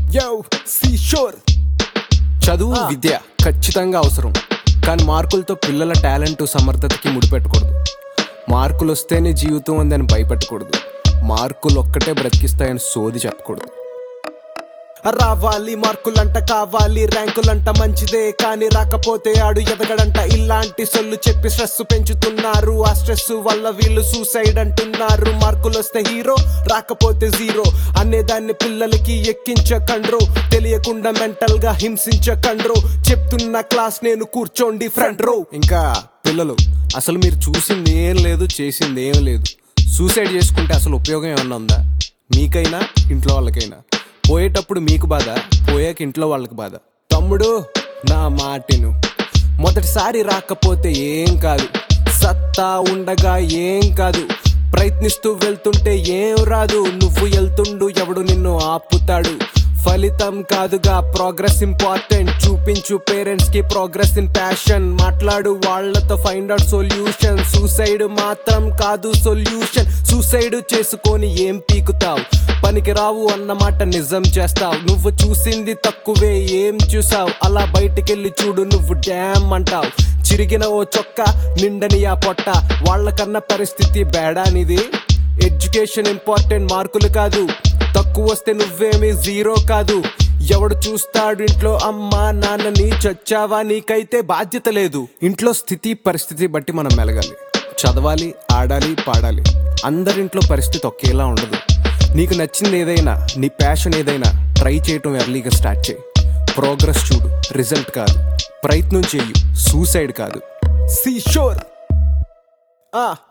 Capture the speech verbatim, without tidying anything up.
యో sea shore. చదువు విద్య ఖచ్చితంగా అవసరం, కానీ మార్కులతో పిల్లల టాలెంట్ సమర్థతకి ముడిపెట్టకూడదు. మార్కులు వస్తేనే జీవితం ఉందని భయపెట్టకూడదు. మార్కులు ఒక్కటే బ్రతికిస్తాయని సోది చెప్పకూడదు. రావాలి మార్కులంట, కావాలి ర్యాంకులంట, మంచిదే కానీ రాకపోతే ఆడు ఎదగడంట. ఇలాంటి సొల్లు చెప్పి స్ట్రెస్ పెంచుతున్నారు. ఆ స్ట్రెస్ వల్ల వీళ్ళు సూసైడ్ అంటున్నారు. మార్కులు వస్తే హీరో, రాకపోతే జీరో అనేదాన్ని పిల్లలకి ఎక్కించకండ్రో. తెలియకుండా మెంటల్ గా హింసించకండ్రో. చెప్తున్న క్లాస్ నేను కూర్చోండి ఫ్రంట్ రో. ఇంకా పిల్లలు, అసలు మీరు చూసింది ఏం లేదు, చేసింది ఏం లేదు. సూసైడ్ చేసుకుంటే అసలు ఉపయోగం ఏమన్నా ఉందా? మీకైనా ఇంట్లో వాళ్ళకైనా. పోయేటప్పుడు మీకు బాధ, పోయాక ఇంట్లో వాళ్ళకి బాధ. తమ్ముడు నా మాటను, మొదటిసారి రాకపోతే ఏం కాదు, సత్తా ఉండగా ఏం కాదు. ప్రయత్నిస్తూ వెళ్తుంటే ఏం రాదు. నువ్వు వెళ్తుండు, ఎవడు నిన్ను ఆపుతాడు? ఫలితం కాదుగా ప్రోగ్రెస్ ఇంపార్టెంట్. చూపించు పేరెంట్స్ కి ప్రోగ్రెస్ ఇన్ ప్యాషన్. మాట్లాడు వాళ్ళతో, ఫైండ్ అవుట్ సొల్యూషన్. సూసైడ్ మాత్రం కాదు సొల్యూషన్. సూసైడ్ చేసుకొని ఏం పీకుతావు? పనికి రావు అన్నమాట నిజం చేస్తావు. నువ్వు చూసింది తక్కువే, ఏం చూసావు? అలా బయటికెళ్ళి చూడు, నువ్వు డ్యామ్ అంటావు. చిరిగిన ఓ చొక్క, నిండని ఆ పొట్ట. వాళ్ళకన్నా పరిస్థితి బేడానిది. ఎడ్యుకేషన్ ఇంపార్టెంట్, మార్కులు కాదు. తక్కువ వస్తే నువ్వేమీ జీరో కాదు. ఎవడు చూస్తాడు ఇంట్లో అమ్మా నాన్నని? చచ్చావా, నీకైతే బాధ్యత లేదు. ఇంట్లో స్థితి పరిస్థితి బట్టి మనం మెలగాలి. చదవాలి, ఆడాలి, పాడాలి. అందరింట్లో పరిస్థితి ఒకేలా ఉండదు. నీకు నచ్చింది ఏదైనా, నీ ప్యాషన్ ఏదైనా ట్రై చేయటం ఎర్లీగా స్టార్ట్ చేయి. ప్రోగ్రెస్ చూడు, రిజల్ట్ కాదు. ప్రయత్నం చెయ్యి, సూసైడ్ కాదు. Sea shore. ఆ